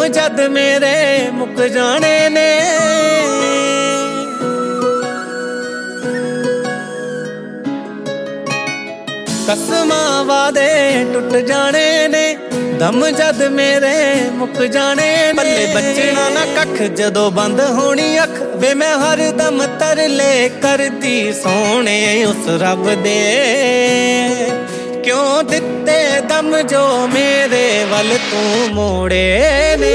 जद मेरे मुक जाने ने। कसमां वादे टुट जाने ने, दम जद मेरे मुक जाने ने। पल्ले बचना ना कख जदों बंद होनी अख, वे मैं हर दम तरले करदी सोने उस रब दे। क्यों दिते दम जो मेरे वल तू मोड़े ने।